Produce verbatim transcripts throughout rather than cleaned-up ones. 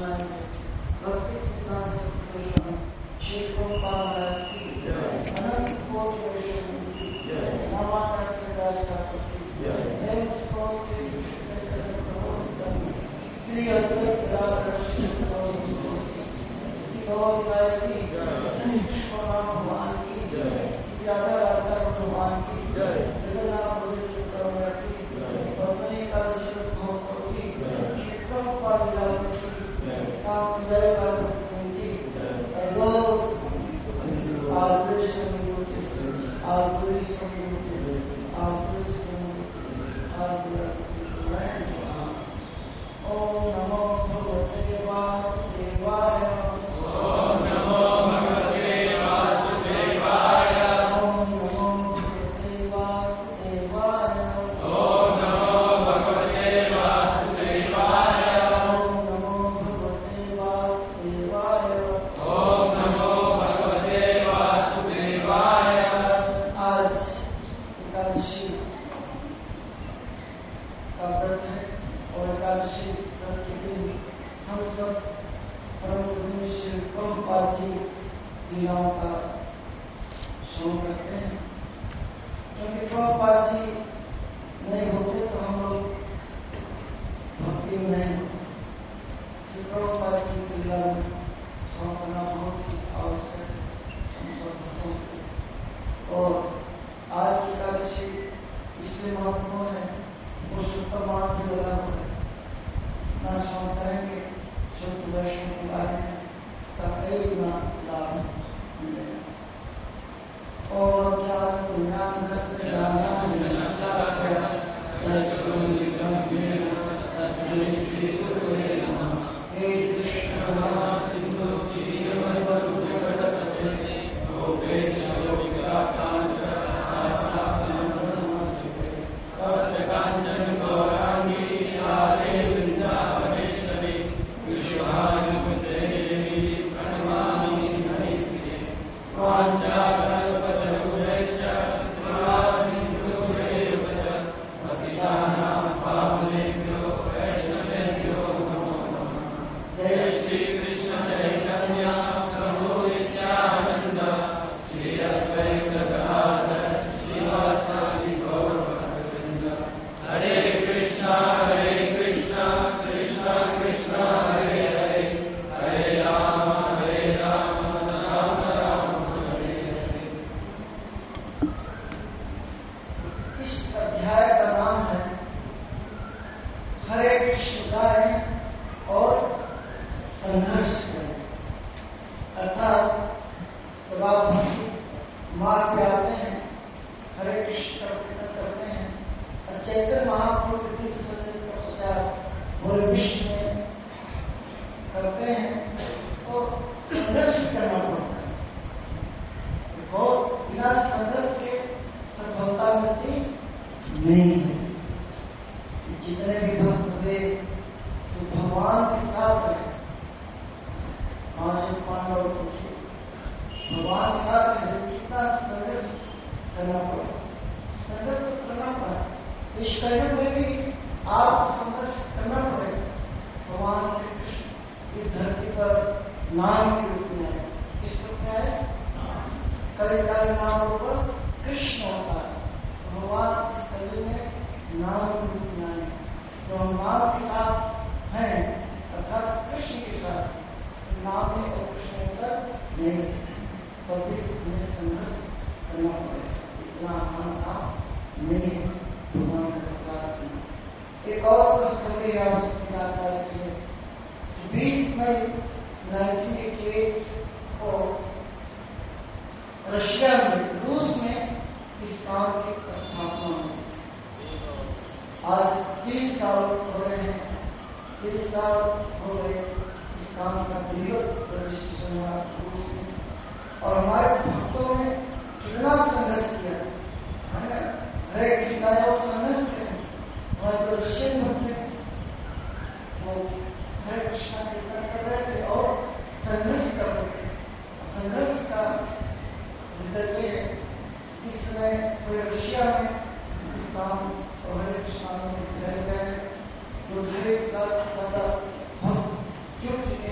जो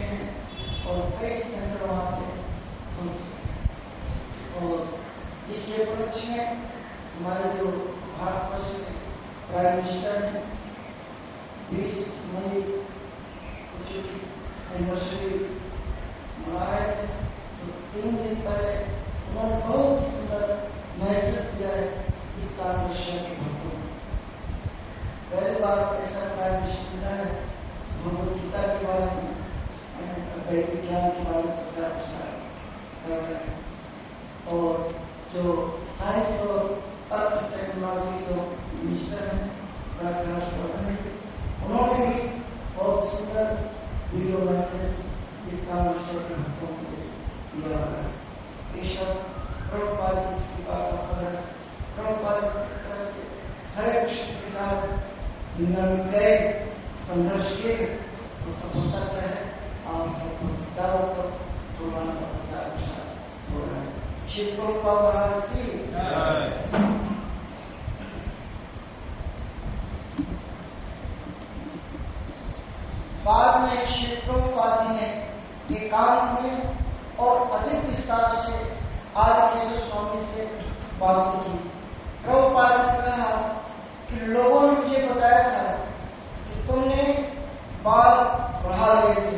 में हमारे जो भारतवर्ष में प्राइम मिनिस्टर हैं बीस मई कुछ एनिवर्सरी मना रहे थे, तो तीन दिन पहले उन्होंने बहुत सुंदर मैसेज दिया है इस कांग्रेशन के भक्तों में। पहली बार ऐसा प्राइम मिनिस्टर है भगवद गीता के बारे में, विज्ञान के बारे में प्रचार प्रसार कर रहे हैं। और जो साइंस और अर्थ टेक्नोलॉजी जो मिनिस्टर हैं डॉक्टर हर्षवर्धन, उन्होंने भी बहुत सुंदर वीडियो मैसेज इस कांग्रेशन के भक्तों को दिया है। ये सब प्रभुपाद जी की बात है। प्रभुपाद इस तरह से हरे कृष्ण के साथ दुनिया में गए, संघर्ष किए, तो सफलता क्या है आप सबको दावों पर जुड़वाना का प्रचार प्रसार हो रहा है। श्री प्रभुपाद महाराज की बाद में श्री प्रभुपाद जी ने एकांत में और अधिक विस्तार से आदिकेशव स्वामी से बात की। प्रभुपाद ने कहा कि लोगों ने मुझे बताया था कि तुमने बाल बढ़ा लिए थे।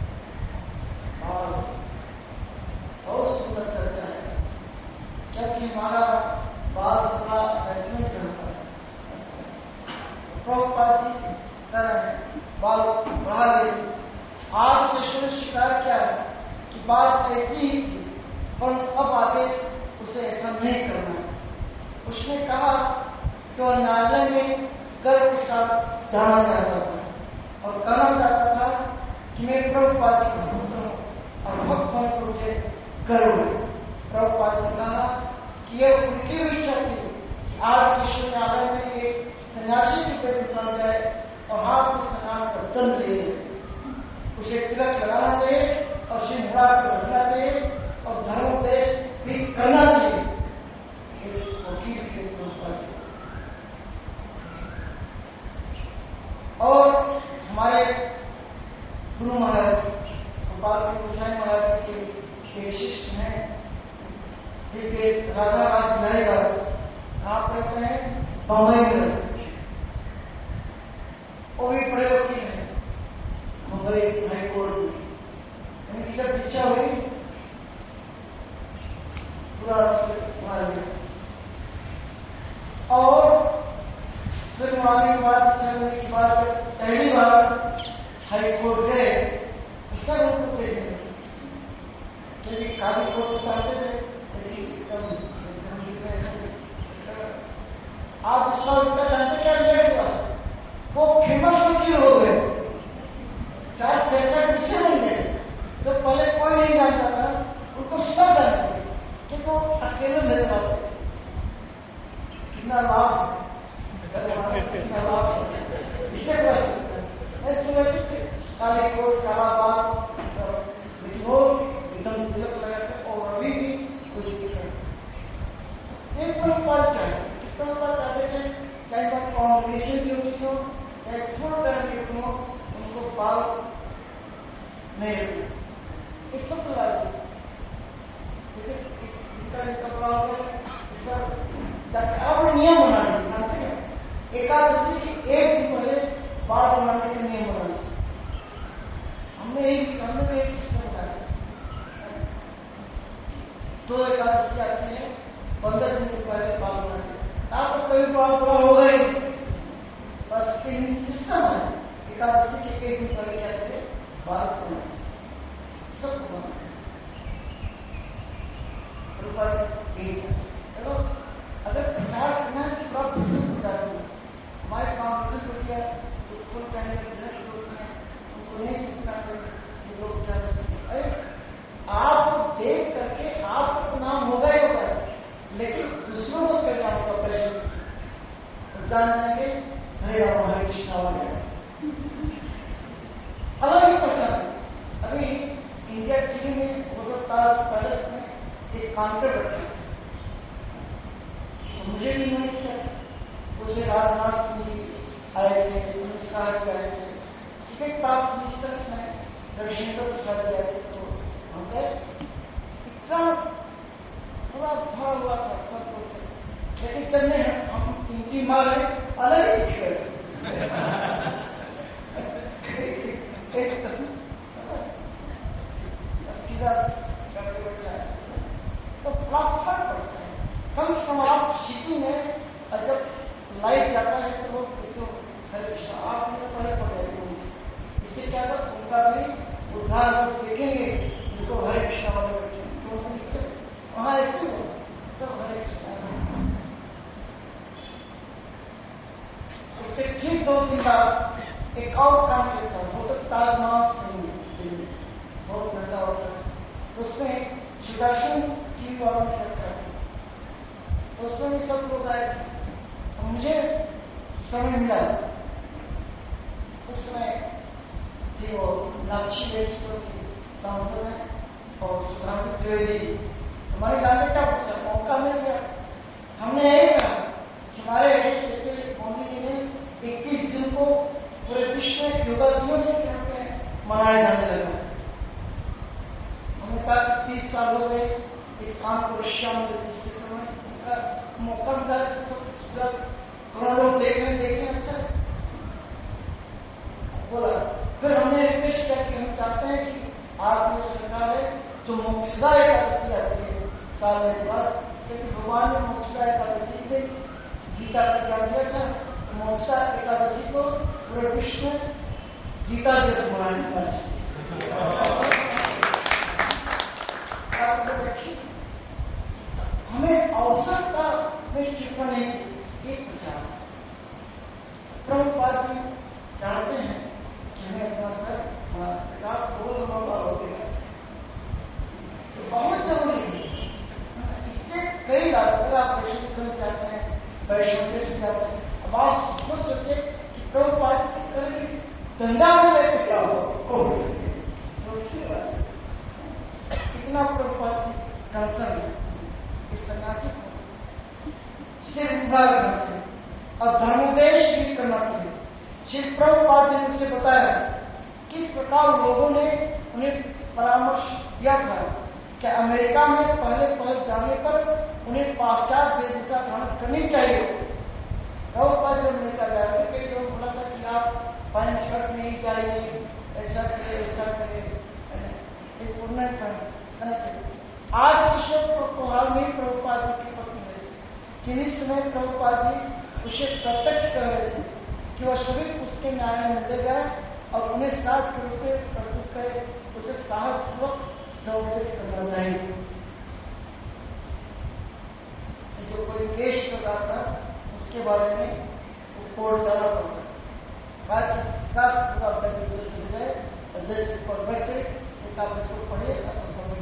बाल बहुत सुंदर चर्चा है, क्योंकि हमारा बाल थोड़ा अटैचमेंट रहता है। प्रभुपाद जी कह रहे हैं बाल बढ़ा लिए। आज कृष्ण ने शिकार किया है कि बात ऐसी ही थी, पर अब आगे उसे ऐसा नहीं करना है। उसने कहा कि वह नाले में गर्व के साथ जाना चाहता था और कहना चाहता था कि मैं प्रभुपाद जी का पुत्र हूं और भक्त होने को मुझे गर्व है। प्रभुपाद ने कहा कि यह उनकी भी इच्छा थी कि आज कृष्ण नाले में एक सन्यासी की पेट बन जाए और हाथ में स्नान का दंड ले ले, उसे तिलक लगाना चाहिए और सिंहार पर रखना चाहिए और धर्मोपदेश भी करना चाहिए। वकील के और हमारे गुरु महाराज गोपाल गोसाई महाराज के एक शिष्य हैं जिसके राधा राज बिहारी राज कहाँ रहते हैं, बम्बई में। वो भी बड़े वकील हैं मुंबई हाईकोर्ट में। उनकी जब इच्छा हुई पूरा और फिर आने के बाद चलने के बाद पहली बार हाईकोर्ट गए, उसका उनको भेजे क्योंकि काली कोर्ट चाहते थे। आप इसका उसका जानते क्या रिजल्ट हुआ, वो फेमस वकील हो गए। चाहे चर्चा किसे नहीं गए, जो पहले कोई नहीं जानता था उनको सब जानते कि वो अकेले मेरे बात कितना लाभ कितना लाभ इसे काले कोट काला बाग, लेकिन वो एकदम तिलक लगा थे और अभी भी कुछ एक प्रभुपाद चाहे प्रभुपाद चाहते थे, चाहे वह कॉन्ग्रेशन की होती हो चाहे फुल टर्म की हो, उनको बाल नहीं रखना। इसको तो लागू जैसे इनका कपड़ा हो गया, आप नियम बनाने जानते हैं। एकादशी की एक दिन पहले बाल बनाने के नियम बनाने, हमने एक हमने भी एक सिस्टम बताया। दो एकादशी आती है, पंद्रह दिन के पहले बाल बनाने, आपको कोई बाल बड़ा हो गए, बस इन सिस्टम है। एकादशी के एक दिन पहले क्या करें, बाल बनाने सबको बनाना। देखो अगर प्रचार करना है तो थोड़ा बिजनेस बता दूँ। हमारे कॉम्पिटिशन हो गया तो फुल पहले बिजनेस होते हैं, उनको नहीं सीखना चाहिए कि लोग क्या सीखें। अरे आपको देख करके आपका तो नाम होगा ही होगा, लेकिन दूसरों को क्या नाम होगा पैसे तो जान जाएंगे हरे राम हरे कृष्णा वाले अलग ही पहचान। अभी इंडिया टीवी में ताज पैलेस में एक काउंटर रखा, तो मुझे भी नहीं किया। उसे राजनाथ सिंह जी आए थे, अमित शाह जी आए थे, टिकट प्राप्त मिनिस्टर्स में रविशंकर प्रसाद जी आए थे। तो हम गए, इतना पूरा भरा हुआ था सब लोग। लेकिन जब नहीं हम इनकी माँ है अलग ही खेल सीधा तो फर्क पड़ता है। कम से कम आप सिटी में जब लाइट जाता है तो लोग तो हरे कृष्ण आप पहले पढ़े इससे क्या होगा उनका भी उद्धार लोग देखेंगे उनको हरे कृष्ण वाले बच्चे क्यों से लिखते वहां ऐसे हो तो हरे कृष्ण उसके ठीक दो दिन बाद एक और काम करता है वो तो ताजमास नहीं बहुत महंगा होता है तो उसमें सुदर्शन टीवी वालों ने रखा है तो उसमें भी सब लोग आए तो मुझे समय मिला उस समय थी वो नाक्षी लेखियों की सांसद है और सुधांशु त्रिवेदी हमारे जाने क्या पूछा मौका मिल गया हमने यही कहा कि हमारे जैसे मोदी जी ने इक्कीस जून को पूरे विश्व में योगा दिवस के मनाया जाने लगा। हमने कहा तीस साल हो गए इस काम को रशिया में रजिस्ट्रेशन में उनका मौका मिला थोड़ा लोग देखने देखे अच्छा बोला फिर हमने रिक्वेस्ट किया कि हम चाहते हैं कि आप जो सरकार है जो मोक्षदा एकादशी आती है साल में बार क्योंकि भगवान ने मोक्षदा एकादशी से गीता का ज्ञान दिया था तो मोक्षदा एकादशी को पूरे विश्व में गीता दिवस मनाने का हमें अवसर का निश्चित नहीं एक विचार प्रभुपाद जी चाहते हैं कि हमें अपना सर किताब बोल हो गया तो बहुत जरूरी है इससे कई अगर आप वैष्णव करना चाहते हैं वैष्णव से जाते हैं अब आप खुद सोचे कि प्रभुपाद जी करेंगे धंधा में लेकर क्या हो इतना प्रभुपाद जी कंसर्न है इस सन्यासी को सिर्फ विभाग से और धर्मोपदेश भी करना चाहिए। श्री प्रभुपाद ने मुझे बताया किस प्रकार लोगों ने उन्हें परामर्श दिया था कि अमेरिका में पहले पहुंच जाने पर उन्हें पाश्चात्य वेशभूषा धारण करनी चाहिए। प्रभुपाद जब अमेरिका जा रहे कई लोग बोला था कि आप पैंट शर्ट में ही जाइए ऐसा करे ऐसा करे एक पूर्ण करना चाहिए। आज किशोर को हाल में प्रभुपाद जी की पत्नी है कि इस समय प्रभुपाद जी उसे प्रत्यक्ष कर रहे थे कि वह सभी उसके न्याय में ले जाए और उन्हें सात के रूप में प्रस्तुत करे उसे साहसपूर्वक उपदेश करना चाहिए। जो कोई केस चल रहा था उसके बारे में कोर्ट जाना पड़ता है कहा कि पूरा चले जाए और जज पर बैठे एक आप इसको पढ़िए और समझिए।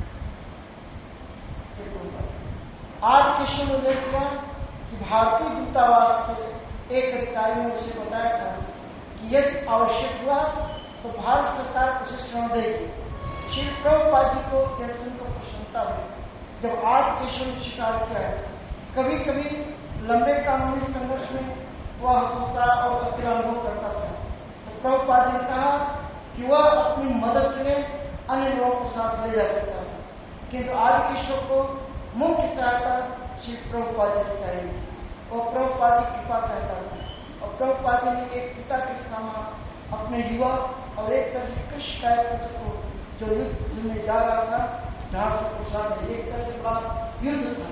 आज किशोर ने देखा कि भारतीय दूतावास से एक अधिकारी ने उसे बताया था कि यदि आवश्यक हुआ तो भारत सरकार उसे श्रम देगी। श्री प्रभुपाद जी को यह सुनकर प्रसन्नता हुई जब आज किशोर ने स्वीकार किया है कभी कभी लंबे कानूनी संघर्ष में वह हतोत्साह और अकेला अनुभव करता था तो प्रभुपाद ने कहा कि वह अपनी मदद के लिए अन्य लोगों को साथ ले जा सकता था किंतु आज किशोर को मुख्य सहायता श्री प्रभुपाद जी चाहिए और प्रभुपाद जी कृपा चाहता था और प्रभुपाद जी ने एक पिता के समान अपने युवा और एक तरह से कृष्ण काय पुत्र को जो युद्ध में जा रहा था जहां से प्रसाद में एक तरह से बड़ा युद्ध था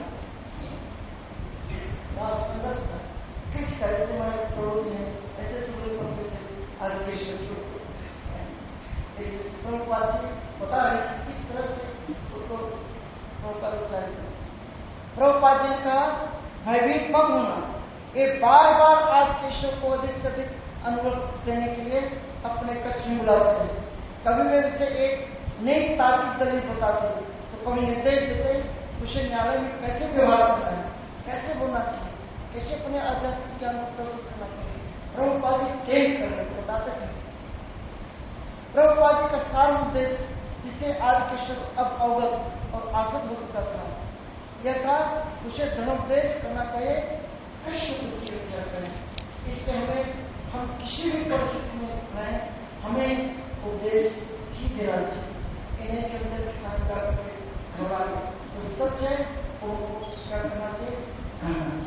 संघर्ष था कृष्ण काय जैसे हमारे पड़ोस में ऐसे टुकड़े पड़ते थे आज कृष्ण प्रभुपाद जी बता रहे किस तरह से उसको प्रभुपाद जी ने कहा भयभीत मत होना ये बार बार आज केशव को अधिक से अधिक अनुभव देने के लिए अपने कक्ष में बुलाते हैं। कभी वे उसे एक नई तार्किक दलील बताते हैं तो कभी निर्देश देते उसे न्यायालय में कैसे व्यवहार करना है कैसे बोलना चाहिए कैसे अपने आध्यात्मिक ज्ञान को प्रस्तुत करना चाहिए। प्रभुपाद जी चेंज कर रहे बताते हैं। प्रभुपाद जी का सार उद्देश्य जिसे आज केशव अब अवगत और आसक्त हो चुका था यह था उसे धर्मोपदेश करना चाहिए कृष्ण की रक्षा करें। इससे हमें हम किसी भी परिस्थिति में रहें हमें उपदेश ही देना चाहिए इन्हें के अंदर किसान का घबरा तो सच है वो क्या करना चाहिए।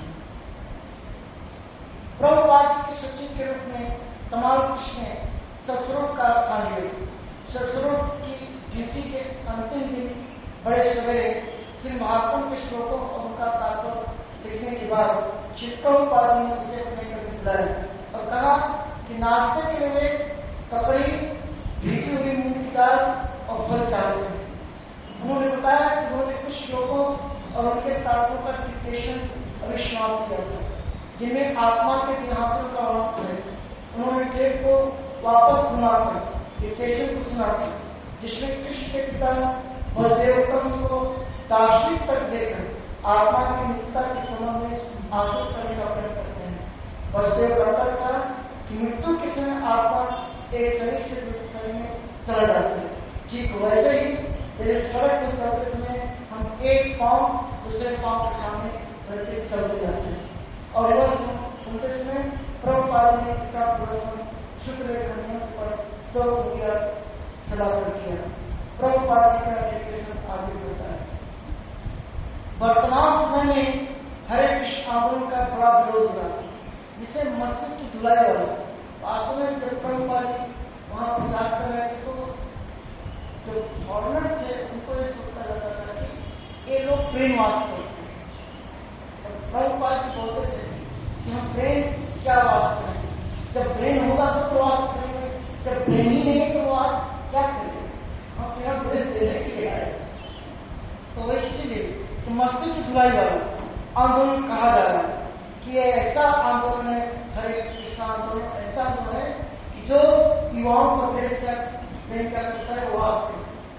भगवान कृष्ण ने ससुरों का स्थान लिया। ससुरों की ड्यूटी के अंतिम दिन बड़े सवेरे श्री महात्मा के श्लोकों और उनका तात्पर्य लिखने के बाद चित्तोपाधि ने उसे अपने घर बुलाया और कहा कि नाश्ते के लिए कपड़ी, भीगी हुई मूंग की दाल और फल चालू है। उन्होंने बताया कि उन्होंने कुछ श्लोकों और उनके तात्पर्यों का डिक्टेशन अभी समाप्त किया था, जिनमें आत्मा के देहांतों का वर्णन है। उन्होंने टेप को वापस घुमाकर डिक्टेशन को सुनाया, जिसमें कृष्ण के पिता बलदेव कंस को दार्शनिक तक देकर आत्मा की नित्यता के संबंध में आंसू करने का प्रयत्न करते हैं। बलदेव कहता था कि मृत्यु के समय आत्मा एक शरीर से दूसरे शरीर में चला जाती है। ठीक वैसे ही जैसे सड़क में चलते समय हम एक पांव दूसरे पांव के सामने रखते चलते जाते हैं। और वह सुनते समय प्रभुपाद ने इसका प्रदर्शन शुक्र लेखन पर दो रुपया चलाकर किया। प्रभुपाद का एजुकेशन आगे होता है। वर्तमान समय में हरे कृष्ण आंदोलन का बड़ा विरोध हुआ, जिसे मस्तिष्क की धुलाई वाला। वास्तव में जब प्रभुपाद वहां प्रचार कर रहे थे तो जो फॉरनर थे उनको ये सोचा जाता था कि ये लोग ब्रेन वॉश करते हैं। प्रभुपाद जी बोलते थे कि हम ब्रेन क्या वाश करें, जब ब्रेन होगा तो तो वाश करेंगे, जब ब्रेन ही नहीं तो वाश क्या करेंगे, हम फिर हम ब्रेन देने के लिए आए। तो वह इसीलिए तो मस्तिष्क की धुलाई वाला आंदोलन कहा जा रहा है कि ये ऐसा आंदोलन है, हरे कृष्ण आंदोलन ऐसा आंदोलन है कि जो युवाओं को ब्रेन क्या ब्रेन क्या करता है वो वाश करता है।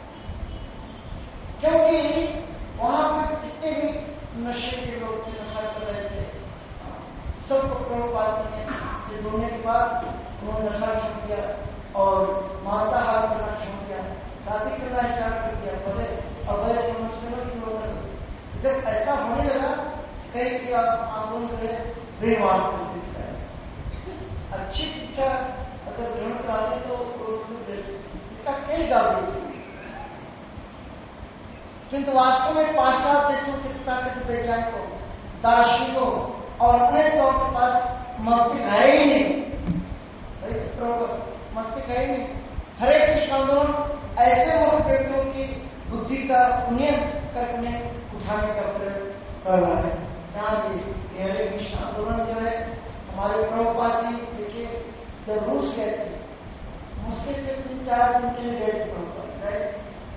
क्योंकि वहां पर जितने भी नशे के लोग थे, नशा कर रहे थे, सबको प्रभुपाद ने से जोड़ने के बाद उन्होंने नशा छोड़ दिया और मांसाहार करना छोड़ दिया, शादी करना स्टार्ट कर दिया। पहले अब जब ऐसा होने लगा कई कि आप आंदोलन जो है ब्रेन वॉश कर देता है। अच्छी शिक्षा अगर ग्रहण कराते तो इसका केस डाल देते, किंतु वास्तव में पांच सात देशों के ताकत वैज्ञानिकों, दार्शनिकों और अन्य लोगों के पास मस्तिष्क है ही नहीं, मस्तिष्क है ही नहीं। हरे कृष्ण आंदोलन ऐसे लोग व्यक्तियों की बुद्धि का उन्नयन करने उठाने का प्रयत्न कर रहा है। जहाँ जी हरे कृष्ण आंदोलन जो है हमारे प्रभुपाद जी देखिए जब रूस गए थे, मुश्किल से तीन चार दिन के लिए गए थे प्रभुपाद,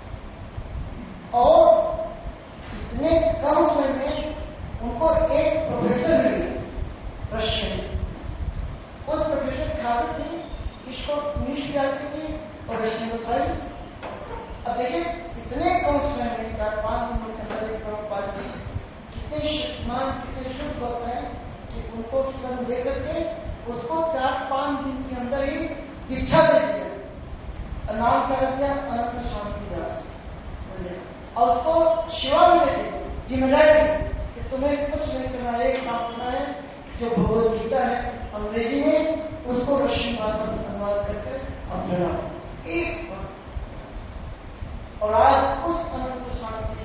और इतने कम समय में उनको एक प्रोफेसर मिले रशियन। उस प्रोफेसर की आदत थी इसको इंग्लिश भी आती थी और रशियन बताई। अब देखिए इतने कम समय में चार पांच दिन के अंदर एक प्रभुपाद जी कितने शक्तिमान, कितने शुभ होते हैं कि उनको स्वयं दे करके उसको चार पांच दिन के अंदर ही दीक्षा दे दिया। नाम क्या रख दिया? अनंत शांति दास। और उसको सेवा भी देती जिम्मेदारी कि तुम्हें कुछ नहीं करना, एक काम करना है जो भगवद गीता है अंग्रेजी में उसको रशियन भाषा में अनुवाद करके अपना एक। और आज उस अनंत शांति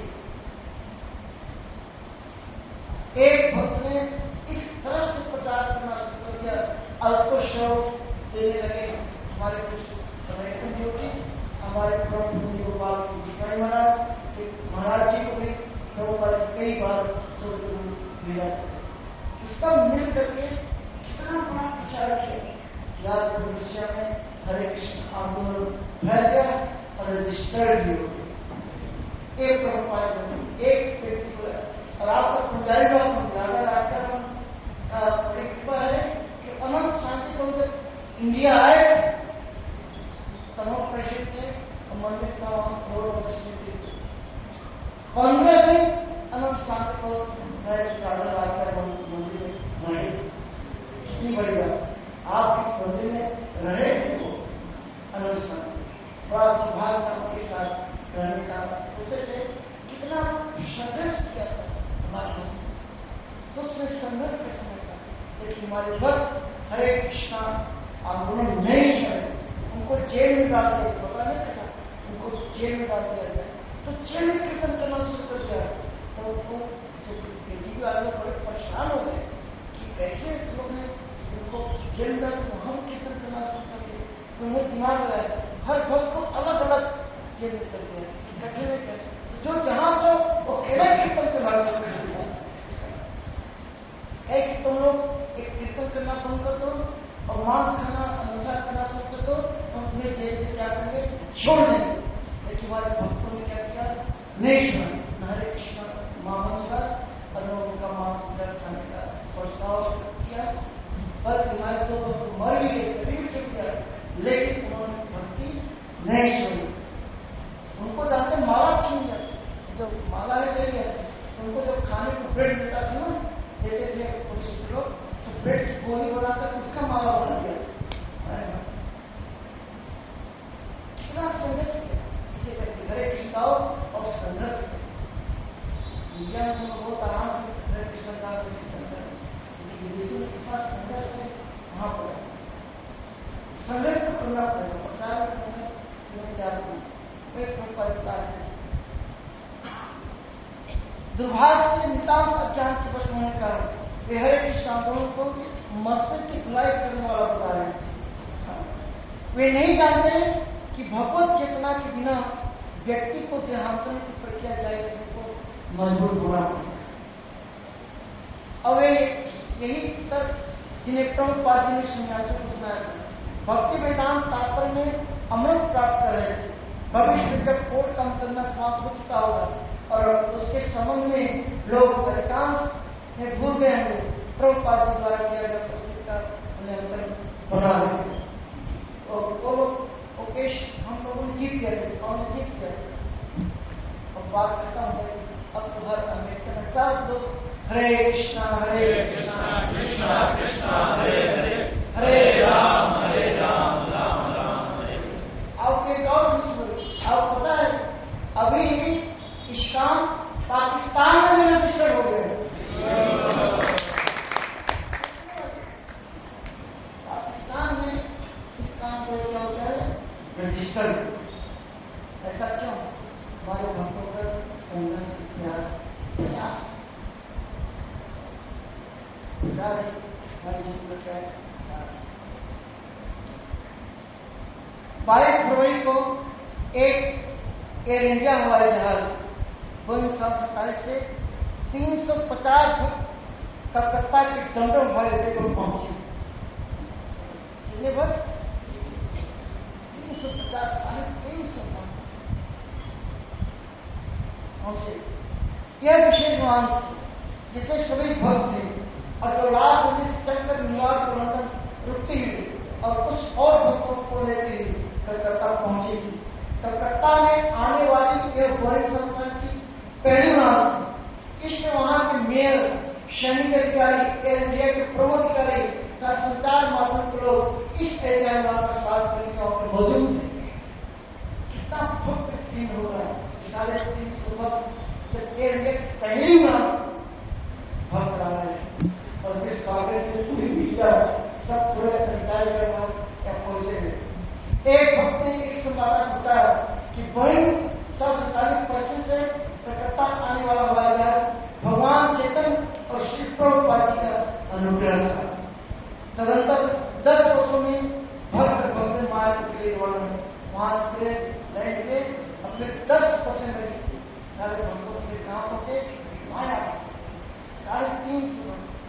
एक भक्त ने इस तरह से प्रचार करना शुरू कर दिया और उसको श्रोत देने लगे हमारे कुछ अमेरिकन ज्योति, हमारे प्रभु गोपाल कृष्ण महाराज महाराज जी को भी प्रभुपाद कई बार श्रोत मिला। इसका मिल करके कितना बड़ा प्रचार किया। याद भविष्य में हरे कृष्ण आंदोलन फैल गया और रजिस्टर्ड भी हो गया। एक प्रभुपाद एक व्यक्ति को, और आपका पुजारी बाबू राजा राजा का कृपा है कि अनंत शांति को जब इंडिया आए तमाम प्रेषित थे और मंदिर का थोड़ा मस्जिद पंद्रह दिन अनंत शांति को राजा राजा मंदिर में रहे। कितनी बड़ी बात, आप इस मंदिर में रहे हो अनंत शांति, बड़ा सौभाग्य के साथ रहने का उसे कितना संघर्ष किया था हमारे, तो उसमें संघर्ष के समय था। लेकिन हमारे भक्त हरे कृष्णा आंदोलन नहीं चले, उनको जेल में डाल दिया, पता नहीं था उनको जेल में डाल दिया गया। तो जेल में कीर्तन करना शुरू कर दिया तो उनको जो बेटी वाले बड़े परेशान हो गए कि कैसे लोग हैं उनको जलकर हम कीर्तन करना शुरू कर दिए। उन्हें दिमाग लगाया हर भक्त को अलग अलग जेल में कर दिया, इकट्ठे में कर, तो जो जहां जो वो अकेला कीर्तन करना शुरू कर दिया। कि तुम लोग एक कीर्तन करना बंद कर दो और मांस खाना नशा करना शुरू कर दो, हम तुम्हें जेल से क्या करेंगे, छोड़ देंगे। लेकिन हमारे भक्तों ने क्या किया, नहीं छोड़ा, हरे कृष्ण महामंत्र और उनका मांस खाने का प्रस्ताव किया। पर हमारे तो मर भी गए, कभी भी चुप गया, लेकिन उन्होंने भक्ति नहीं छोड़ी। उनको जानते माला छीन जाती, जो माला है ले लिया, उनको जब खाने को ब्रेड देता था ना, देते थे पुलिस लोग, तो ब्रेड की गोली बनाकर उसका माला बना दिया। कितना संघर्ष किया इसे करके, हरे कृष्ण और संघर्ष किया। इंडिया में तो बहुत आराम से हरे कृष्ण का संघर्ष, विदेशों में कितना संघर्ष है वहां पर संघर्ष को करना पड़ेगा। प्रचार में संघर्ष दुर्भाग्य से नितांत अज्ञान के वश होने का वे हरे कृष्ण आंदोलन को मस्तिष्क की धुलाई करने वाला बता रहे हैं। वे नहीं जानते कि भगवत चेतना के बिना व्यक्ति को देहांतरण की प्रक्रिया जारी करने को मजबूर होना पड़ता है। और वे यही तर्क जिन्हें प्रभुपाद जी ने सन्यासियों को सुनाया था, भक्ति वेदांत तात्पर्य में अमृत प्राप्त कर रहे थे। भविष्य में जब कोर्ट का मुकदमा समाप्त हो चुका होगा और उसके संबंध में लोग अधिकांश में भूल गए होंगे, प्रभुपाद जी द्वारा किया गया प्रसिद्ध का मूल्यांकन बना रहे और वो लोग ओकेश हम लोगों ने जीत गया थे, हमने जीत गया और बात खत्म हो गई। अब तो हर अमेरिकन सब लोग हरे कृष्णा हरे कृष्णा कृष्णा कृष्णा हरे हरे हरे राम हरे राम राम राम हरे। आपके और आपको पता है अभी इस काम पाकिस्तान में रजिस्टर हो गए। पाकिस्तान में इस काम को क्या होता है, रजिस्टर। ऐसा क्यों? हमारे भक्तों का संघर्ष प्रयास प्रचार है हमारे जीवन का क्या है। बाईस फरवरी को एक एयर इंडिया हवाई जहाज बोइंग सात सौ सत्ताईस से तीन सौ पचास फुट कलकत्ता के डमडम हवाई अड्डे पर पहुंची। कितने फुट? तीन सौ पचास साढ़े तीन सौ पहुंचे। यह विशेष विमान जिसमें सभी भक्त थे और जो लाल से चलकर न्यूयॉर्क लंदन रुकती हुई और कुछ और भक्तों को लेते हुए कलकत्ता पहुंची थी। कलकत्ता में आने वाली यह बोइंग संस्थान की पहली उड़ान थी। इसमें वहां के मेयर, सैनिक अधिकारी, एयर इंडिया के प्रमुख अधिकारी का संचार माध्यम के लोग इस एयरलाइन का स्वागत करने के वहां मौजूद थे। कितना भव्य सीन होगा साढ़े तीन सौ भक्त जब एयर इंडिया की पहली उड़ान भक्त आ रहे हैं और फिर स्वागत में पूरी मीडिया सब पूरे अधिकारी क्या पहुंचे। एक भक्त ने एक संवाददाता बताया कि बोइंग सात सौ सैंतालीस पश्चिम से कलकत्ता आने वाला हवाई जहाज भगवान चेतन और श्री प्रभुपाद जी का अनुग्रह था। तदंतर दस वर्षों में भक्त भक्त माया के लिए वहां से लैंड के अपने दस परसेंट सारे भक्तों के कहां पहुंचे, माया साढ़े तीन सौ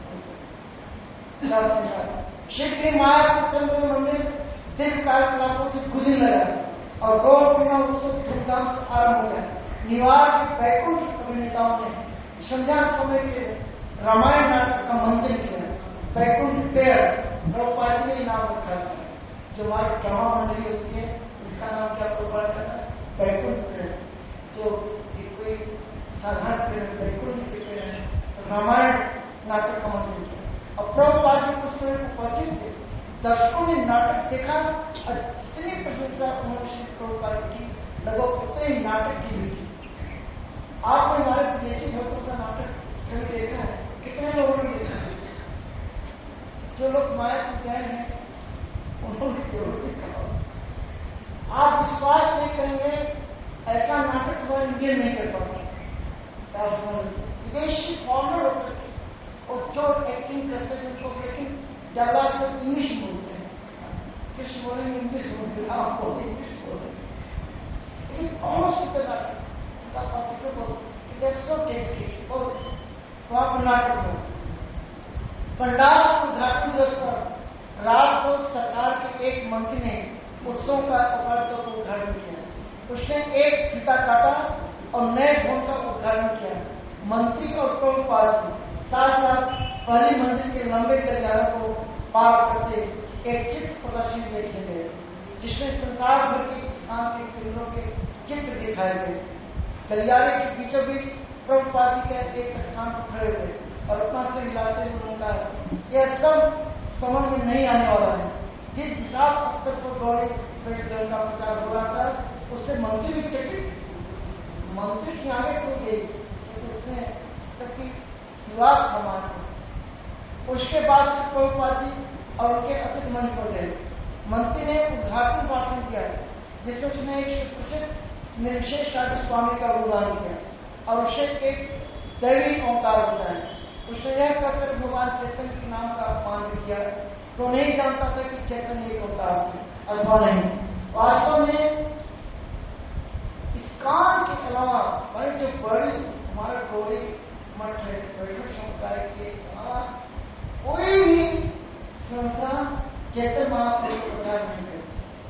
शीघ्र मायापुर चंद्र मंदिर दीर्घ कार्यकलापों से गुजरने लगा और गौर पूर्णिमा उत्सव धूमधाम से आरंभ हो गया। न्यूयॉर्क के बैकुंठ अभिनेताओं ने संध्या समय के रामायण नाटक का मंचन किया। बैकुंठ पेड़ प्रभुपाद जी ने नाम रखा था। जो हमारी ड्रामा मंडली होती है इसका नाम क्या प्रभुपाद का था, बैकुंठ पेड़। जो कोई साधारण पेड़ बैकुंठ के पेड़ है, रामायण नाटक का मंचन किया और प्रभुपाद जी उस समय उपस्थित थे। दर्शकों ने नाटक देखा और जितनी प्रशंसा उन्होंने श्री प्रभुपाद की लगभग उतने ही नाटक की हुई थी। आपने हमारे विदेशी भक्तों का नाटक कभी देखा है? कितने लोगों ने देखा है? जो लोग माया को गए हैं उन्होंने जरूर देखा। आप विश्वास नहीं करेंगे ऐसा नाटक हमारे इंडिया नहीं कर पाते। विदेशी फॉर्मर होकर और जो एक्टिंग करते थे उनको लेकिन ज्यादा से इंग्लिश बोलते हैं, कृष्ण बोलेंगे इंग्लिश बोलते हैं, राम बोले इंग्लिश बोलेंगे। लेकिन बहुत सी तरह का तो आप नाटक हो। पंडाल के उद्घाटन दिवस पर रात को सरकार के एक मंत्री ने उत्सव का उपायों का उद्घाटन किया। उसने एक फीता काटा और नए भवन का उद्घाटन किया। मंत्री और प्रभुपाद साथ साथ पहली मंजिल के लंबे गलियारों को पार करते एक चित्र प्रदर्शनी देखने गए, जिसमें संसार भर के किसान के किरणों के चित्र दिखाए गए। गलियारे के बीचों बीच प्रभुपाद के एक स्थान पर खड़े हुए और अपना सिर हिलाते हुए उनका यह सब समझ में नहीं आने वाला है। जिस विशाल स्तर पर गौरी जल का प्रचार हो रहा था उससे मंत्री भी चकित, मंत्री की आगे को गई उसने तक शुरुआत हमारे। उसके बाद से प्रभुपाद जी और उनके अतिथि मंच पर गए। मंत्री ने उद्घाटन भाषण किया जिसमें उसने एक सुप्रसिद्ध निर्विशेष शादी स्वामी का उदाहरण किया और उसे एक दैवी अवतार बताया। उसने यह कहकर भगवान चैतन्य के नाम का अपमान किया तो नहीं जानता था कि चैतन्य एक अवतार थे अथवा नहीं। वास्तव में इस कान के अलावा बड़ी जो बड़ी हमारे गौरी मठ है, वैष्णव समुदाय के अलावा कोई भी संस्था चैतन्य महाप्रभु को प्रचार नहीं करती।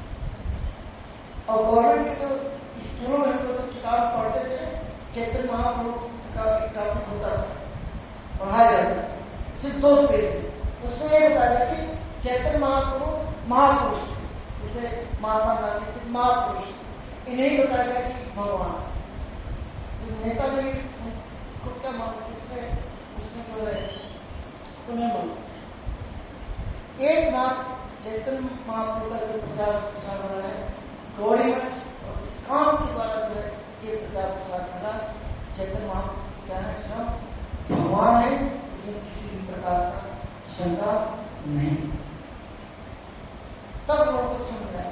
और गवर्नमेंट के जो स्कूलों में तो किताब पढ़ते थे, चैतन्य महाप्रभु का एक टॉपिक होता था, पढ़ाया जाता था सिद्धोपदेश। उसमें यह बताया कि चैतन्य महाप्रभु महापुरुष, जैसे महात्मा गांधी महापुरुष, इन्हें बताया गया कि भगवान नेता भी उसको क्या मानते, इसमें उसमें जो है उन्हें मानते। एक बात चैतन्य महाप्रभु का जो प्रचार प्रसार हो रहा है गौरी मठ और इस काम के द्वारा जो है ये प्रचार प्रसार करा। चैतन्य महाप्रभु क्या है, स्वयं भगवान है, इसमें किसी भी प्रकार का शंका नहीं। तब लोगों को समझ आया।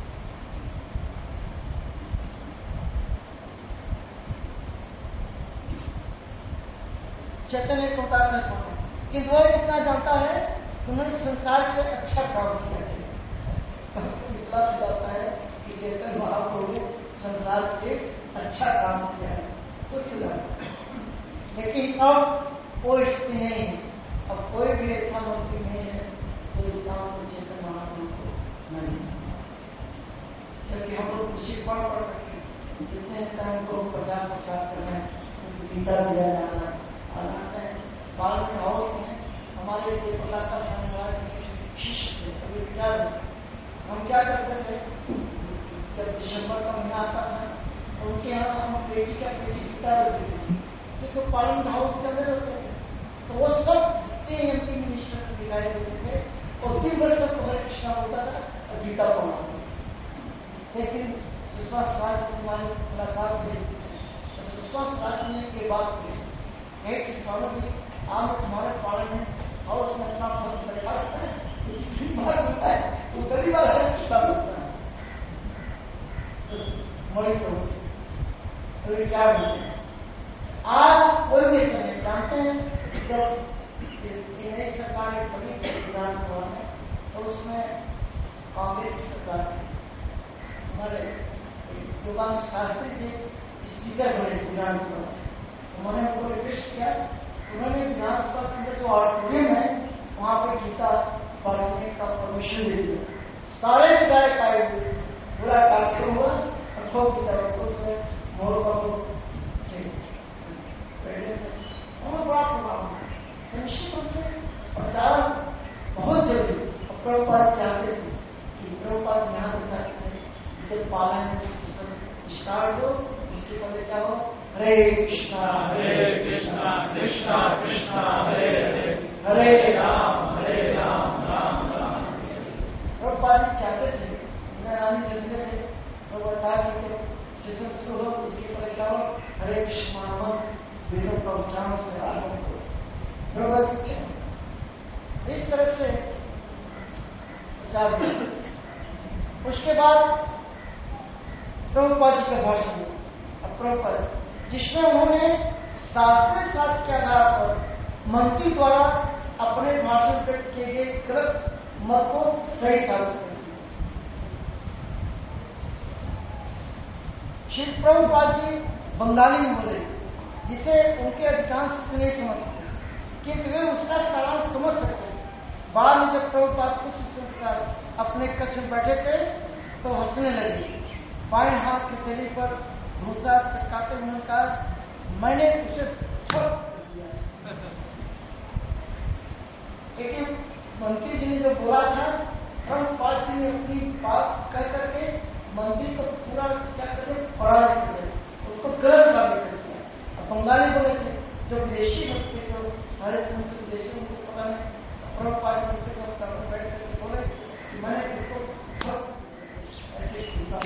चैतन्य को बताते हैं कि वो इतना जानता है उन्होंने संसार के लिए अच्छा काम किया है। इतना जाता है कि चैतन्य महाप्रभु संसार के अच्छा काम किया है कुछ जानता है। लेकिन अब वो स्थिति नहीं है, अब कोई भी ऐसा मंत्री नहीं है तो इस काम को चैतन्य महाप्रभु को नहीं, क्योंकि हम लोग खुशी पढ़ पढ़ करके जितने टाइम को प्रचार प्रसार करना है, गीता दिया जाना है। पालन हाउस में हमारे जो कलाकार शिष्य थे, अभी विचार हम क्या करते थे, जब दिसंबर का महीना आता था तो उनके यहाँ हम बेटी का बेटी गीता रखते थे, क्योंकि पालन हाउस के अंदर होते थे। तो वो सब जितने एमपी मिनिस्टर को दिखाई देते थे और तीन वर्ष तक हरे कृष्णा होता था और गीता पढ़ा। लेकिन सुषमा स्वराज हमारे कलाकार थे, सुषमा स्वराज ने ये बात की है कि स्वामी जी आप तुम्हारे पालन हाउस में अपना फल बैठा रहता है, होता है तो गरीब वाला है किसका होता है मणि तो क्या बोलते हैं। आज कोई भी समय जानते हैं जब नई सरकार ने बनी विधानसभा में तो उसमें कांग्रेस की सरकार हमारे योगांग शास्त्री जी स्पीकर बने विधानसभा। उन्होंने उनको रिक्वेस्ट किया, उन्होंने विधानसभा के अंदर जो ऑडिटोरियम है वहां पे गीता पढ़ने का परमिशन दे दिया। सारे विधायक आए हुए, पूरा कार्यक्रम हुआ और खूब गीता उसमें मोर का बड़ा प्रभाव निश्चित रूप से प्रचार बहुत जरूरी। और प्रभुपाद चाहते थे कि प्रभुपाद यहाँ पे चाहते थे जब पालन स्टार्ट हो इसके पहले क्या हो, हरे कृष्णा हरे कृष्णा कृष्णा कृष्णा हरे हरे हरे राम हरे राम राम राम। प्रभुपाद चाहते थे रानी चलते थे और बता के सेशन शुरू हो उसके पहले क्या हो, हरे कृष्णा वेदों का उच्चारण से आरंभ हो। इस तरह से प्रचार। उसके बाद प्रभुपाद जी का भाषण हुआ, प्रभुपाद जिसमें उन्होंने शास्त्रीय शास्त्र के आधार पर मंत्री द्वारा अपने भाषण पर किए गए गलत मत को सही साबित कर दिया। श्री प्रभुपाद जी बंगाली में बोले, जिसे उनके अधिकांश से नहीं समझ सकते, किंतु वे उसका सारांश समझ सकते। बाद में जब प्रभुपाद कुछ शिष्यों के साथ अपने कक्ष में बैठे थे तो हंसने लगे। बाएं हाथ की तली पर भूसा चटकाते हुए कहा, मैंने उसे ठप दिया। लेकिन मंत्री जी ने जो बोला था, प्रभुपाद जी ने अपनी बात कह करके मंत्री को पूरा क्या करते पराजित कर दिया, उसको गलत साबित कर दिया। अब बंगाली बोले थे, जो विदेशी लोग थे, जो सारे तरह से विदेशी, उनको पता नहीं, प्रभुपाद जी उनके साथ बैठ करके बोले कि मैंने इसको ऐसे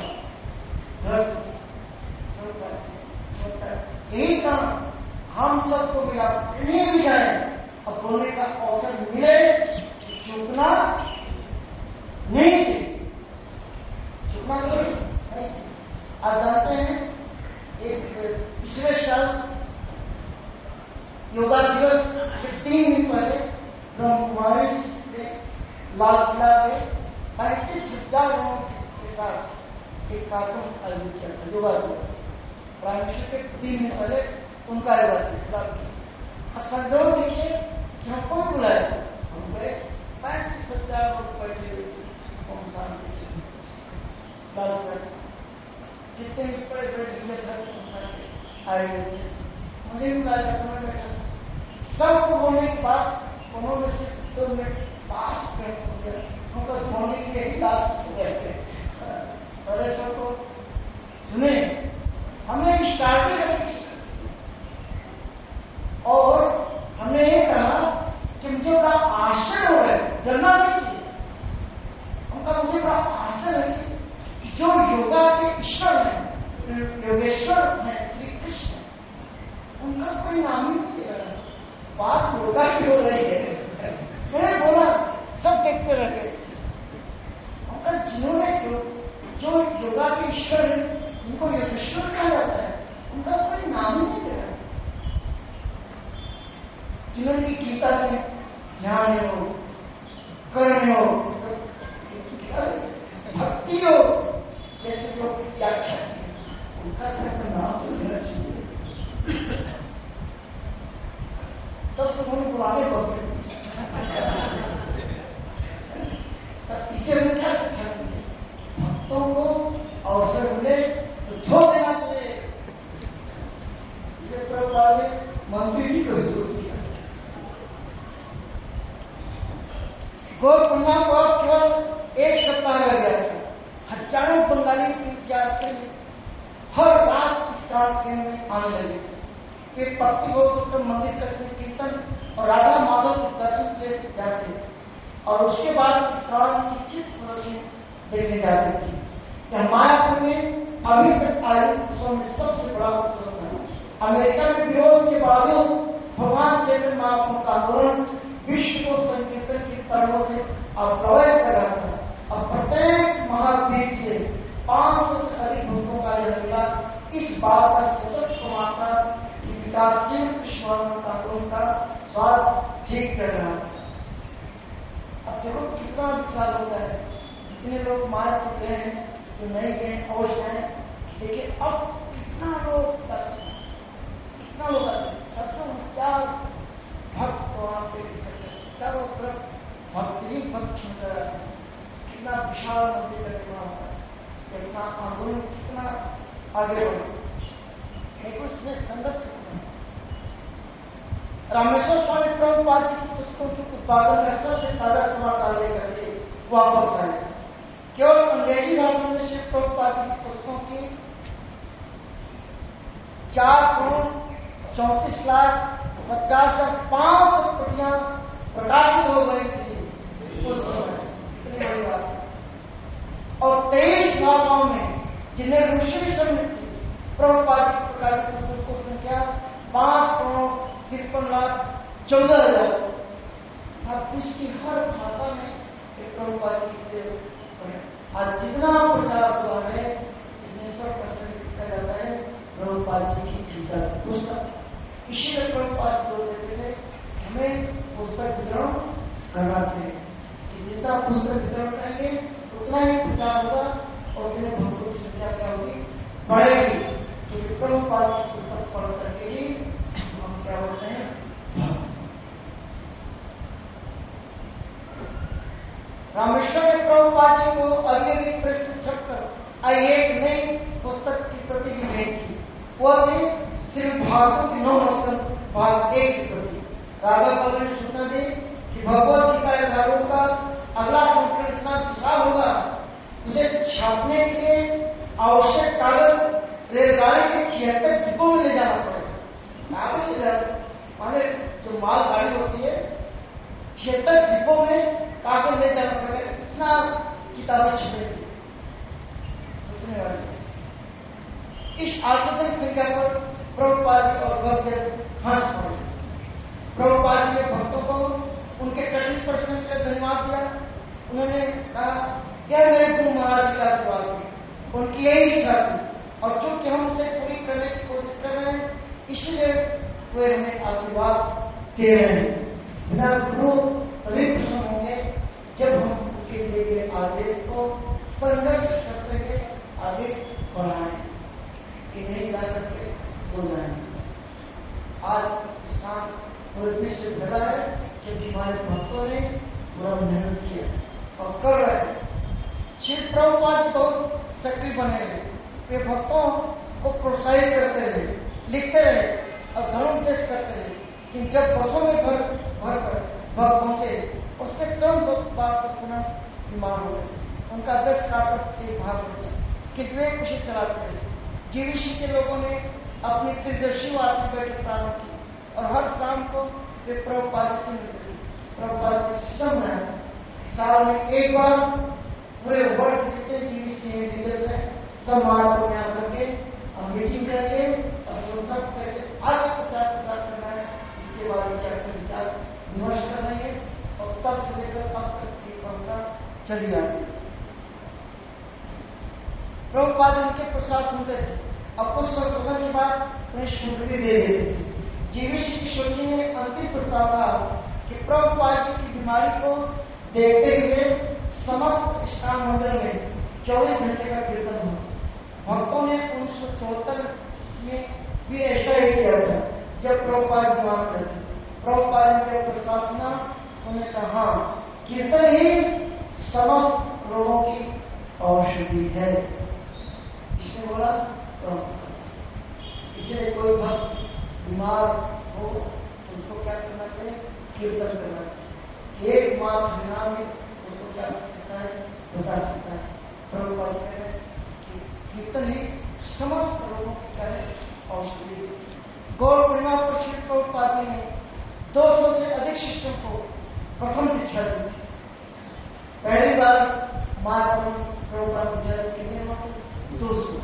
यही काम हम सबको भी आप कहीं भी जाए अब बोलने का अवसर मिले, चुकना नहीं चाहिए, चुकना नहीं चाहिए। आप जानते हैं एक पिछले साल योगा दिवस के तीन दिन पहले ब्रह्म कुमारी ने लाल किला पे पैंतीस हजार लोगों के साथ एक कार्यक्रम आयोजित किया था, योगा दिवस। प्राइम मिनिस्टर के तीन दिन पहले उनका योगा दिवस संजोग देखिए कि हमको बुलाया, हम गए, पैंतीस हजार लोग बैठे हुए थे लाल किला, जितने भी बड़े बड़े लीडर आए हुए थे, मुझे भी बुलाया था, मैं बैठा। सबको बोलने के बाद उन्होंने से दो मिनट पास कर दिया, उनको धोने के लिए लास्ट हो गए थे। पहले सबको सुने, हमने स्टार्टिंग और हमने ये कहा कि मुझे बड़ा आश्चर्य हो रहा है, डरना नहीं चाहिए। उनका मुझे बड़ा आश्चर्य है कि जो योगा के ईश्वर है, योगेश्वर है श्री कृष्ण, उनका कोई नाम ही नहीं दे रहा। बात योगा की हो रही है, मैंने बोला, सब देखते रहे। उनका जिन्होंने जो योगा के ईश्वर है, उनको योगेश्वर कहा जाता है, उनका कोई नाम ही नहीं दे रहा। जिन्होंने गीता में ध्यान हो, कर्म हो, भक्ति हो, जैसे लोग व्याख्या की, उनका नाम तो लेना चाहिए। तब से उन्होंने बुलाने पड़ते, तब इसे हम क्या शिक्षा देंगे? भक्तों को अवसर मिले तो धो देना चाहिए। इसे प्रभुपाद ने मंत्री जी को जोड़ दिया। गौर पूर्णिमा को अब केवल एक सप्ताह रह गया था। हजारों बंगाली तीर्थयात्री हर रात इस काल केंद्र में आने लगे थे। वे भक्ति गौर मंदिर का कीर्तन और राधा माधव के दर्शन के जाते थे और उसके बाद इस काल की चित्र प्रदर्शन देखने जाते थे। मायापुर में अभी तक आयोजित उत्सव में सबसे बड़ा उत्सव था। अमेरिका में विरोध के बावजूद भगवान चैतन्य महाप्रभु का आंदोलन विश्व को संकीर्तन की तरह से अप्रवय कर रहा था। अब प्रत्येक महाद्वीप से पांच सौ से अधिक भक्तों का यह मिला इस बात का सशक्त मात्रा की विकासशील कृष्ण आंदोलन का स्वाद ठीक कर रहा है। अब देखो कितना विशाल होता है, जितने लोग मायापुर गए हैं, जो नहीं गए अवश्य हैं, देखिए अब कितना लोग कितना लोग दसों हजार भक्त वहां पे चारों तरफ भक्त ही भक्त नजर आते हैं। कितना विशाल मंदिर का निर्माण होता है, कितना आंदोलन कितना आगे बढ़े, लेकिन उसमें संघर्ष रामेश्वर स्वामी प्रभुपाद जी की पुस्तकों के उत्पादन का सबसे ताजा समाचार लेकर के वापस आए। केवल अंग्रेजी भाषा में श्री प्रभुपाद जी की पुस्तकों की चार करोड़ चौंतीस लाख पचास हजार पांच सौ प्रतियां प्रकाशित हो गई थी उस समय, इतनी बड़ी बात। और तेईस भाषाओं में जिन्हें रूसी भी सम्मिलित थी प्रभुपाद जी की प्रकाशित पुस्तकों की संख्या पांच करोड़ तिरपन लाख चौदह हजार। अब इसकी हर भाषा में एक प्रभुपाद जी आज जितना प्रचार हुआ है, इसमें सब परसेंट किसका जाता है? प्रभुपाद जी की गीता पुस्तक। इसीलिए प्रभुपाद जोर देते थे हमें पुस्तक वितरण एक नई पुस्तक की प्रति भी भेंट की। वह थी सिर्फ भागवत की नौ अवसर भाग एक की प्रति। राधा बाबू ने सूचना दी कि भगवत गीता के भागों का अगला संस्करण इतना विशाल होगा, उसे छापने के लिए आवश्यक कागज रेलगाड़ी के छिहत्तर डिब्बों में ले जाना पड़ेगा। कागज ले जाना माने जो माल गाड़ी होती है, छिहत्तर डिब्बों में कागज ले जाना पड़ेगा। इतना किताबें छपेगी। इस आश्चर्य संख्या पर प्रभुपाद और भक्त हंस पड़े। प्रभुपाद ने भक्तों को उनके कठिन प्रश्न के लिए धन्यवाद दिया। उन्होंने कहा, यह मेरे गुरु महाराज जी का आशीर्वाद है, उनकी यही इच्छा थी और जो कि हम उसे पूरी करने की कोशिश कर रहे हैं, इसलिए वे हमें आशीर्वाद दे रहे हैं। बिना गुरु तभी प्रसन्न होंगे जब हम उनके दिए गए आदेश को संघर्ष करते हुए आगे बढ़ाएं, कि नहीं ला करके सो जाएंगे। आज स्थान पूरे से भरा है क्योंकि हमारे भक्तों ने बड़ा मेहनत किया और कर रहे हैं। श्री प्रभुपाद बहुत सक्रिय बने रहे, वे भक्तों को प्रोत्साहित करते रहे, लिखते रहे और धर्मोपदेश करते रहे। कि जब बसों में भर भर कर भक्त पहुंचे, उसके तुरंत बात पर पुनः बीमार हो गए। उनका दस कागज एक भाग हो गया, किंतु वे उसे चलाते रहे। जीवीसी के लोगों ने अपनी त्रिदर्शी वार्षिक बैठक प्रारंभ की और हर शाम को वे प्रभुपाद से मिलते थे। प्रभुपाद के सिस्टम में साल में एक बार पूरे वर्ल्ड जितने जीवीसी लीडर्स हैं सब महाराज में आकर के और मीटिंग करके और सोचना कैसे आज प्रचार प्रसार करना है, इसके बारे में क्या विचार विमर्श कर रहे हैं और तब से लेकर अब तक एक परंपरा चली आती है। प्रभुपाद उनके प्रसाद सुनते थे और कुछ संशोधन के बाद उन्हें स्वीकृति दे देते थे। जीवीसी की सोची में अंतिम प्रस्ताव था कि प्रभुपाद जी की बीमारी को देखते हुए समस्त इस्लाम मंदिर में चौबीस घंटे का कीर्तन हुआ। भक्तों ने उन्नीस सौ चौहत्तर में भी ऐसा ही किया था जब प्रभुपाद बीमार पड़े थे। प्रभुपाद ने जब प्रस्ताव सुना, उन्होंने कहा, कीर्तन ही समस्त रोगों की औषधि है। इसने बोला इसलिए कोई भक्त बीमार हो तो उसको क्या करना चाहिए? कीर्तन करना चाहिए। एक मात्र नाम में उसको क्या कर सकता है? बता सकता है। प्रभुपाद कहते हैं कि कीर्तन ही समस्त रोगों की क्या है? औषधि। गौर पूर्णिमा पर श्री प्रभुपाद जी ने दो सौ से अधिक शिष्यों को प्रथम दीक्षा दी। पहली बार मार्ग प्रभुपाद दीक्षा कितने दो सौ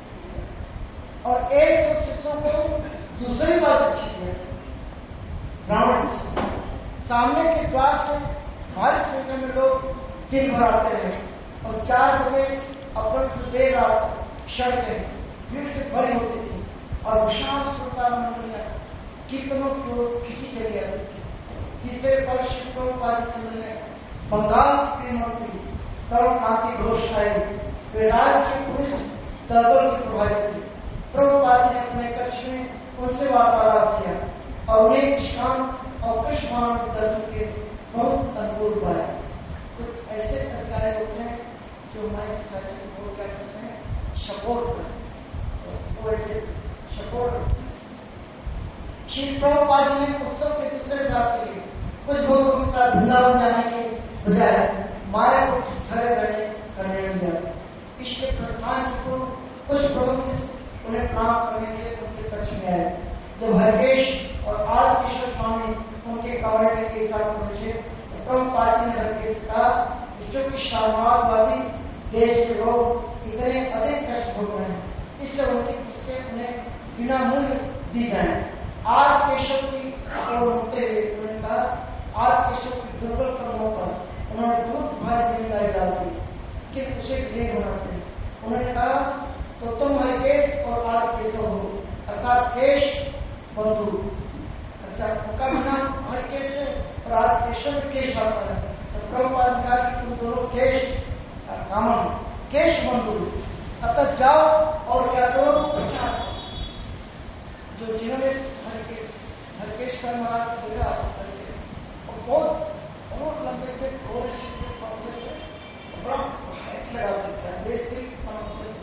और एक सौ शिष्यों को दूसरी बार दीक्षा दिया। ब्राह्मण दीक्षा सामने के द्वार से भारी संख्या में लोग दिन भर आते रहे और चार बजे अपन से देर रात सड़कें भीड़ से भरी होती थी और विशाल श्रोता मंडलियां कीर्तनों की ओर खींची चली आती थी। तीसरे पर श्री प्रभुपाद ने बंगाल की मंत्री तरुण कांति घोष आए। वे राज्य की पुलिस दलबल की प्रभावित थी। प्रभुपाद ने अपने कक्ष में उनसे वार्तालाप किया और उन्हें विश्राम और कृष्ण दर्शन के बहुत अनुकूल पाया। कुछ ऐसे अधिकारी होते हैं जो हमारे सोसाइटी को क्या करते हैं? सपोर्ट करते। वो ऐसे सपोर्ट। श्री प्रभुपाद जी ने उत्सव के दूसरे भाग के लिए कुछ लोगों के साथ वृंदावन जाने के बजाय माया को ठहरे रहने का निर्णय लिया। इसके प्रस्थान को कुछ प्रमुख से उन्हें प्राप्त करने के लिए उनके कक्ष में आए। जब हरकेश और आर किशोर स्वामी उनके कमरे के साथ पहुंचे तो प्रभुपाद ने हरकेश कहा जो कि साम्यवादी देश के लोग इतने अधिक कष्ट भोग रहे हैं, इससे उनकी पुस्तकें उन्हें बिना मूल्य दी जाए। आर केशव की ओर होते हुए उन्होंने कहा, आर केशव की दुर्बल कर्मों पर उन्होंने बहुत भारी जिम्मेदारी डाल दी कि उसे विजय होना चाहिए। उन्होंने कहा तो तुम हरकेश और आर केशव हो, अर्थात केश बंधु। अच्छा, उनका भी नाम हरकेश है और आर केशव केश आता है। तो प्रभुपाद ने कहा कि तुम दोनों केश कामन केश बंधु, अतः जाओ और क्या करो? अच्छा, जो जिन्होंने हरकेश हरकेश का महाराज को देखा और बहुत बहुत लंबे थे, बहुत पौधे थे, बड़ा हाइट लगा देता है। देश की समझ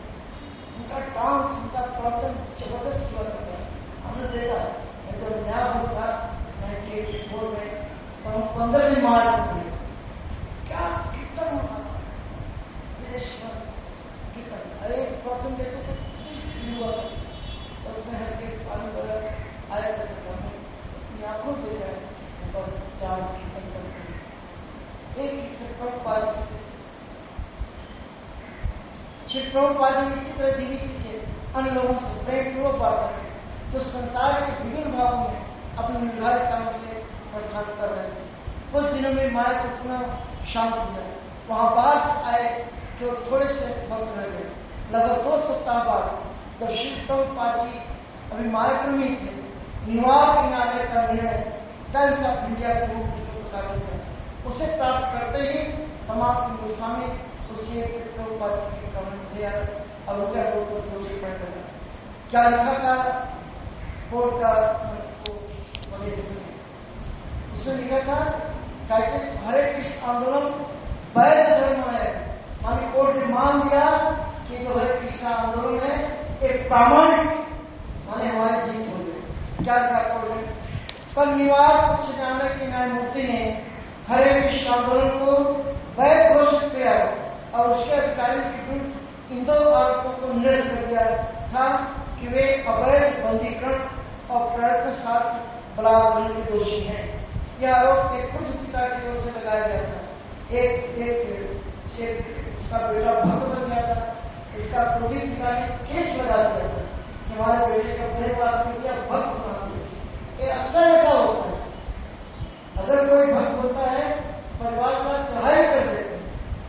उनका प्रवचन जबरदस्त हुआ करता है। हमने देखा मैं जब नया होता मैं के बोल में तो हम पंद्रह दिन मार दिए, क्या कीर्तन होता था, कीर्तन। अरे प्रवचन देखो तो हुआ तो उसमें हर के स्वामी वगैरह आया करता था, अपनी आंखों देखा है चार कीर्तन करते एक प्रभुपाद श्री प्रभुपाद ने इसी तरह जीवित सीखे अन्य लोगों से प्रेम पूर्वक बात करते जो संसार के विभिन्न भागों में अपने निर्धारित कामों से प्रस्थान कर रहे थे। कुछ दिनों में मार्ग को पुनः शांत हो गया। वहां बाहर से आए जो थोड़े से भक्त रह गए। लगभग दो सप्ताह बाद जब श्री प्रभुपाद जी अभी मार्ग में थे, न्यूयॉर्क के नागरिक का निर्णय टाइम्स ऑफ इंडिया के रूप में प्रकाशित है। उसे प्राप्त करते ही तमाम गोस्वामी उसके प्रभुपाद जी के कमेंट दिया और उनका रोड पर दोषी पड़ गया। क्या लिखा था कोर्ट का उसने लिखा था टाइटल हरे कृष्ण आंदोलन वैध धर्म है। मानी कोर्ट ने मान लिया कि जो हरे कृष्ण आंदोलन है एक प्रामाणिक माने हमारी जीत हो गई। क्या लिखा कोर्ट ने? कल न्यूयॉर्क उच्च न्यायालय के न्यायमूर्ति ने हरे कृष्ण आंदोलन को वैध घोषित किया और उसके अधिकारियों के विरुद्ध इन दो आरोपों को निरस्त कर दिया था कि वे अवैध बंदीकरण और प्रयत्न साथ बलात्कार के दोषी हैं। यह आरोप एक खुद पिता की ओर से लगाया गया था। एक एक एक उसका बेटा भक्त बन गया था, इसका क्रोधित पिता ने केस लगा दिया था कि हमारे बेटे का मेरे पास में क्या भक्त बना दिया। ये अक्सर ऐसा होता है, अगर कोई भक्त होता है परिवार का चढ़ाई कर देते हैं।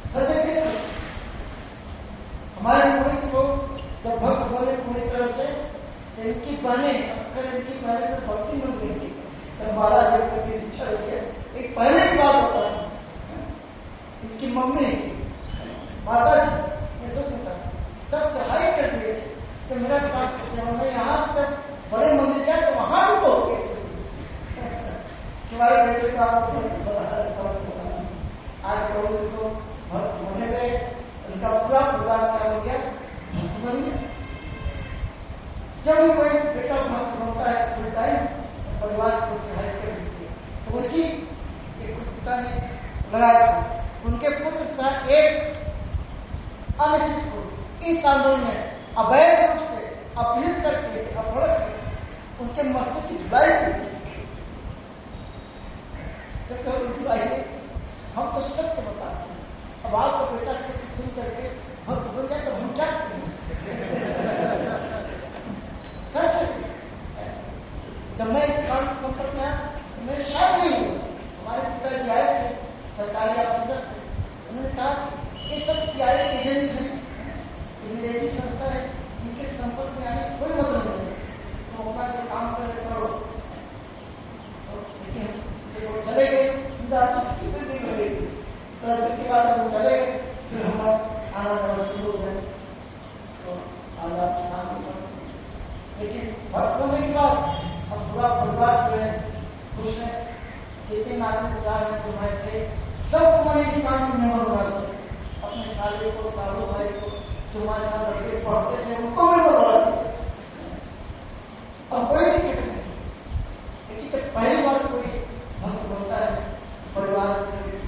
हमारे मुल्क को जब भक्त बने पूरी तरह से इनकी बहनें अक्सर इनकी बहनें से भक्ति मिल गई थी। जब बाला जब कभी इच्छा रही है एक पहले की बात होता है, इनकी मम्मी माता जी ये सब होता है सब चढ़ाई कर दिए तो मेरा काम करते हैं। मैं यहाँ तक बड़े मंदिर गया तो वहां भी पहुंच गए तुम्हारे बेटे का आज करोगे तो भक्त होने गए, उनका पूरा परिवार क्या हो गया भक्त बन गया। जब भी कोई बेटा भक्त होता है फुल टाइम परिवार को सहाय कर देती है। तो उसी एक पिता ने लगाया था उनके पुत्र था एक अनिश्चित को इस आंदोलन में अवैध रूप से अपहृत करके अपहरण के उनके मस्तिष्क की धुलाई की। हम तो सत्य बताते हैं, अब आपका बेटा सत्य सुन करके भक्त बन जाए तो हम क्या करें? जब मैं इस काम के संपर्क में आया तो मेरे शायद नहीं हुआ। हमारे पिताजी आए थे, सरकारी ऑफिसर थे, उन्होंने कहा ये सब सीआईए एजेंट हैं, विदेशी संस्था है, जिनके संपर्क में आने कोई मतलब नहीं है, तो अपना जो काम कर करो। लेकिन जब वो चले गए फिर भी करेगी तो के बाद हम चले गए, फिर हमारा आना जाना शुरू हो गया तो आना स्नान हो। लेकिन भक्त होने के बाद अब पूरा परिवार जो है खुश है। जितने नागरिक उदाहरण जो भाई थे सब हमारे इस काम में मेहमान बना दिए। अपने साले को सालों भाई को जो हमारे साथ लड़के पढ़ते थे उनको मेहमान बना दिए। अब कोई टिकट नहीं, लेकिन जब पहली बार कोई भक्त बनता है परिवार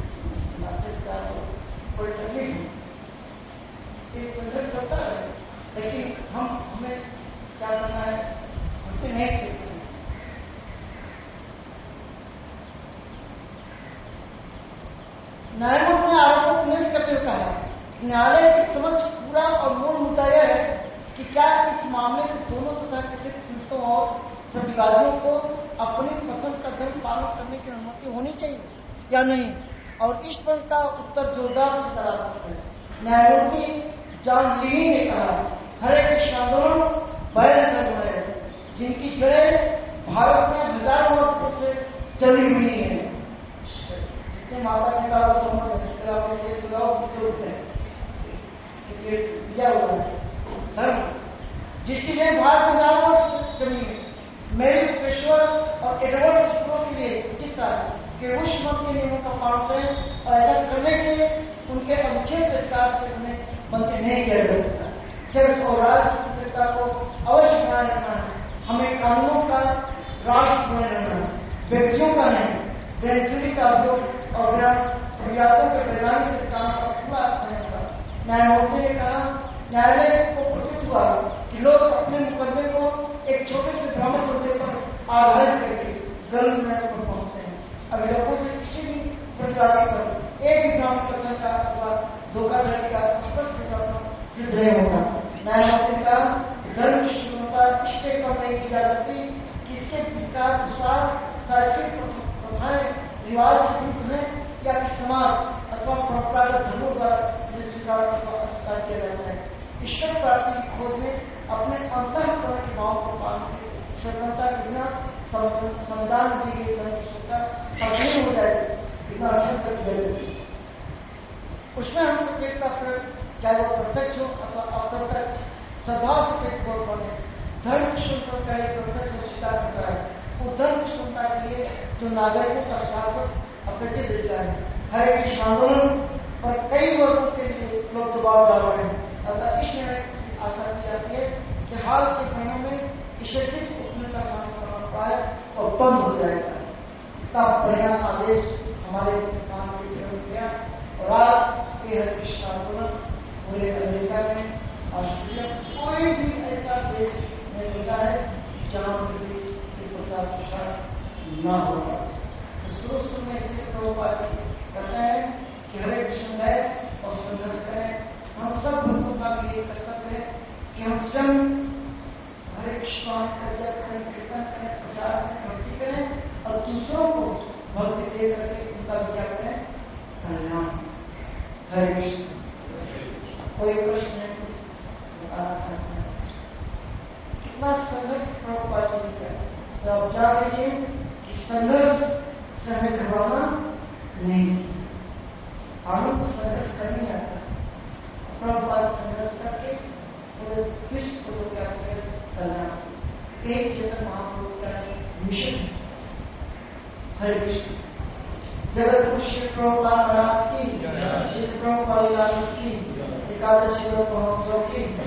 कोई तकलीफ एक संघर्ष करता है, लेकिन हम हमें क्या करना है हमसे नहीं खेलते। न्यायमूर्ति ने आरोपों को निरस्त करते हुए कहा न्यायालय के समक्ष पूरा और मूल मुद्दा यह है कि क्या इस मामले में दोनों तथा कथित पीड़ितों और प्रतिवादियों को अपनी पसंद का धर्म पालन करने की अनुमति होनी चाहिए या नहीं। और इस प्रश्न का उत्तर जोरदार से सकारात्मक है। न्यायमूर्ति जॉन लीवी ने कहा हरे कृष्ण आंदोलन वैध धर्म है जिनकी जड़ें भारत में हजारों वर्षों से चली हुई है। जितने माता पिता को समझ दिया हुआ है धर्म जिसके लिए भारत हजारों वर्ष से चली है। मेरी पेशवर और एडवर्ड स्कूलों के लिए उचित है कि उस मत के नियमों का पालन करें और ऐसा करने के उनके अनुच्छेद अधिकार से उन्हें मंत्री नहीं किया जा सकता। जब और राजनीतिक व्यवस्था को अवश्य बनाए रखना है। हमें कानूनों का राष्ट्र बने रहना है, व्यक्तियों का नहीं। ग्रंथुरी का उपयोग और प्रयासों के वैधानिक काम का पूरा करने का न्यायमूर्ति ने कहा। न्यायालय को प्रतीत हुआ कि लोग अपने मुकदमे को एक छोटे से भ्रामक मुद्दे पर आधारित करके गलत निर्णय पर पहुंचते हैं। अभियोगों से किसी भी प्रतिवादी पर एक भी भ्रामक कथन का अथवा धोखाधड़ी का स्पष्ट सिद्ध नहीं होता। न्यायमूर्ति ने कहा धर्म की शुद्धता इससे कम नहीं की जा सकती कि इसके विकास विश्वास प्रथाएं रिवाज के रूप में या कि समाज अथवा परंपरागत धर्मों द्वारा स्वीकार अस्वीकार किया जाता है। ईश्वर प्राप्ति की खोज में अपने अंतःकरण की भाव को पाने की स्वतंत्रता के बिना संविधान दी गई स्वतंत्रता अधीन हो जाए बिना अक्षर तक उसमें हम सचेतता पर चाहे वो प्रत्यक्ष हो अथवा अप्रत्यक्ष स्वभाव से पेट बोल बने धर्म की स्वतंत्रता का एक प्रत्यक्ष स्वीकार करता है। वो धर्म की स्वतंत्रता के लिए जो नागरिकों का शासन अपेक्षित देता है। हर एक आंदोलन और कई वर्गों के लिए लोग दबाव डाल रहे हैं। अतः इस निर्णय की आशा की जाती है कि हाल के महीनों में इसे जिस उपलब्धि का सामना करना पड़ा है और बंद हो जाएगा। इतना बढ़िया आदेश हमारे किसान के लिए गया और आज ये हर कृष्ण आंदोलन पूरे अमेरिका में ऑस्ट्रेलिया कोई भी ऐसा देश नहीं मिलता है जहां पर भी प्रचार प्रसार न होगा। शुरू शुरू में इसे प्रभुपाद करता है कि हरे कृष्ण है और संघर्ष करें। हम सब भक्तों का भी ये कर्तव्य है कि हम स्वयं हरे कृष्ण का जप करें, कीर्तन करें, प्रचार करें, भक्ति करें और दूसरों को भक्ति दे करके उनका भी क्या करें, कल्याण। हरे कृष्ण। कोई प्रश्न है? कितना संघर्ष प्रभुपाद जी ने किया। तो आप जान लीजिए कि संघर्ष से हमें घबराना नहीं, आनंद संघर्ष करने आता है। प्रभुपाद संघर्ष करके पूरे विश्व को क्या करना एक चेतन महाप्रभु का मिशन है। हरे कृष्ण। जगत गुरु श्री प्रभुपाद महाराज की, श्री प्रभुपाद की एकादशी महोत्सव की